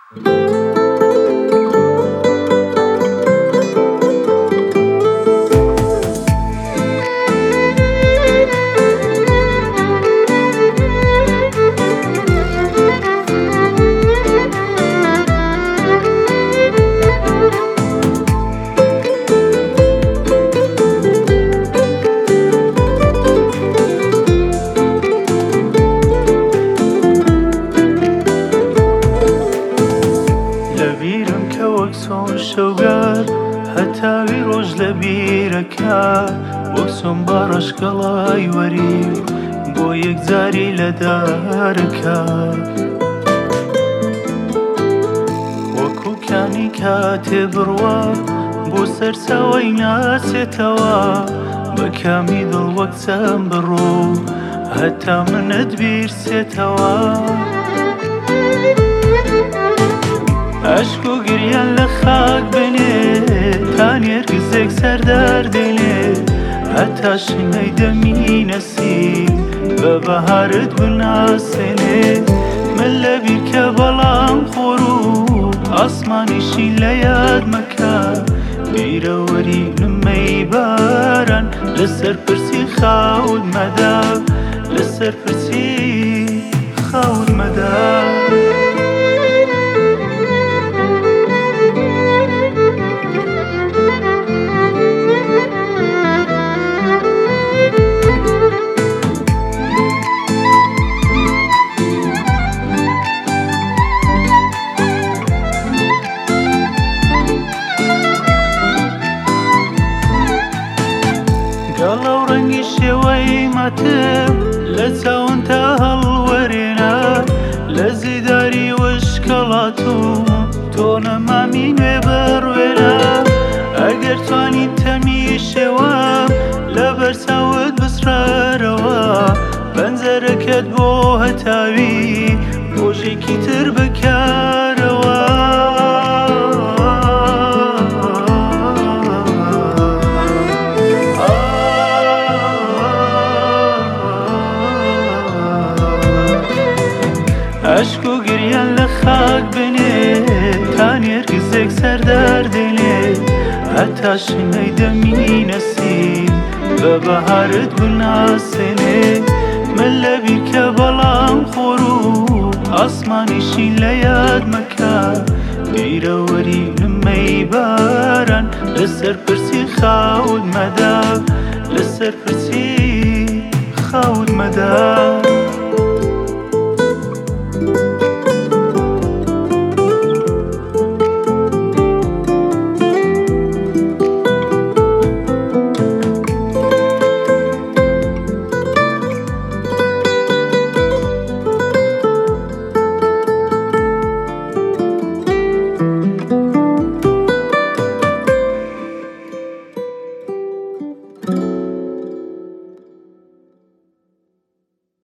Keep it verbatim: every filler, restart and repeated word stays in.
وەکسۆن شەوگار هەتاوی ڕۆژ لە بیرەکە وەکسۆن باڕەشکەڵای وەری بۆ یەکجاری لە دارەکە وەکوکانی کاتێ بڕوا بۆ سەرچاوەی ناسێتەوە بە کامی دڵ وەک چەند بڕۆ هەتا منت بیرسێتەوە عشق و گریان لە خاک بنێ تا نێرگزێک سەردار دێنێ هەتا شنەی دەمی نەسیم بە بەهارت بناسێنێ من لە بیرکە بەڵام خۆر و ئاسمانیشی لە یاد مەکە بیرەوەری نمەی باران لەسەر پرسی خاوت مەدا لەسەر پرسی خاوت مەدا گەڵە و ڕەنگی شێوەی ماتم لە چاون تا هەڵوەرێنە لە زیداری وشکەڵات و تۆ نەمامی نوێ بەڕوێنە ئەگەر توانین تەمی شێوەم لە بەرچاوت بسرارەوە پەنجەرەکەت بۆ هەتاوی ڕۆژێکی تر بکارەوە عشق و گریان لە خاک بنێ تا نێرگزێک سەردار دێنێ هەتا شنەی دەمی نەسیم بە بەهارت بناسێنێ من لە بیرکە بەڵام خۆر و ئاسمانیشی لە یاد مەکە بیرەوەری نمەی باران لەسەر پرسی خاوت مەدا لەسەر پرسی خاوت مەدا